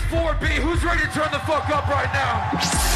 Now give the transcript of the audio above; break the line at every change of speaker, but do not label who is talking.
4B. Who's ready to turn the fuck up right now?